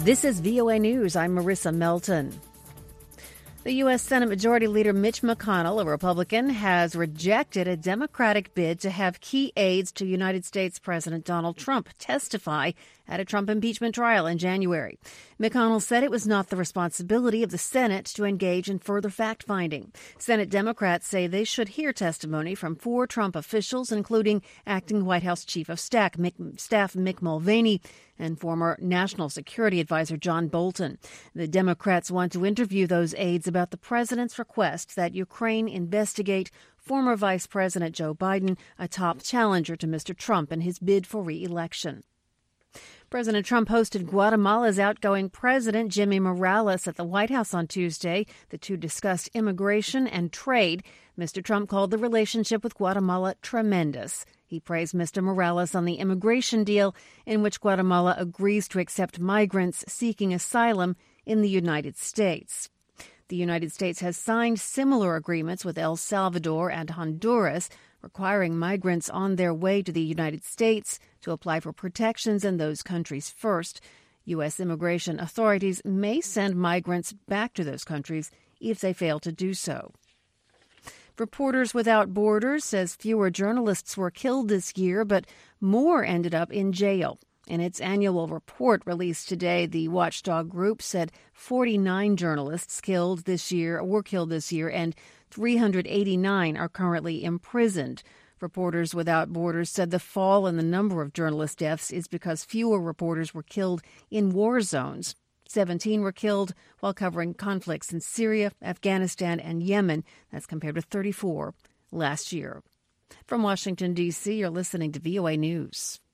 This is VOA News. I'm Marissa Melton. The U.S. Senate Majority Leader Mitch McConnell, a Republican, has rejected a Democratic bid to have key aides to United States President Donald Trump testify at a Trump impeachment trial in January. McConnell said it was not the responsibility of the Senate to engage in further fact-finding. Senate Democrats say they should hear testimony from 4 Trump officials, including acting White House Chief of Staff Mick Mulvaney and former National Security Advisor John Bolton. The Democrats want to interview those aides about the president's request that Ukraine investigate former Vice President Joe Biden, a top challenger to Mr. Trump in his bid for re-election. President Trump hosted Guatemala's outgoing president, Jimmy Morales, at the White House on Tuesday. The two discussed immigration and trade. Mr. Trump called the relationship with Guatemala tremendous. He praised Mr. Morales on the immigration deal in which Guatemala agrees to accept migrants seeking asylum in the United States. The United States has signed similar agreements with El Salvador and Honduras, requiring migrants on their way to the United States to apply for protections in those countries first. U.S. immigration authorities may send migrants back to those countries if they fail to do so. Reporters Without Borders says fewer journalists were killed this year, but more ended up in jail. In its annual report released today, the watchdog group said 49 journalists were killed this year, and 389 are currently imprisoned. Reporters Without Borders said the fall in the number of journalist deaths is because fewer reporters were killed in war zones. 17 were killed while covering conflicts in Syria, Afghanistan, and Yemen. That's compared to 34 last year. From Washington, D.C., you're listening to VOA News.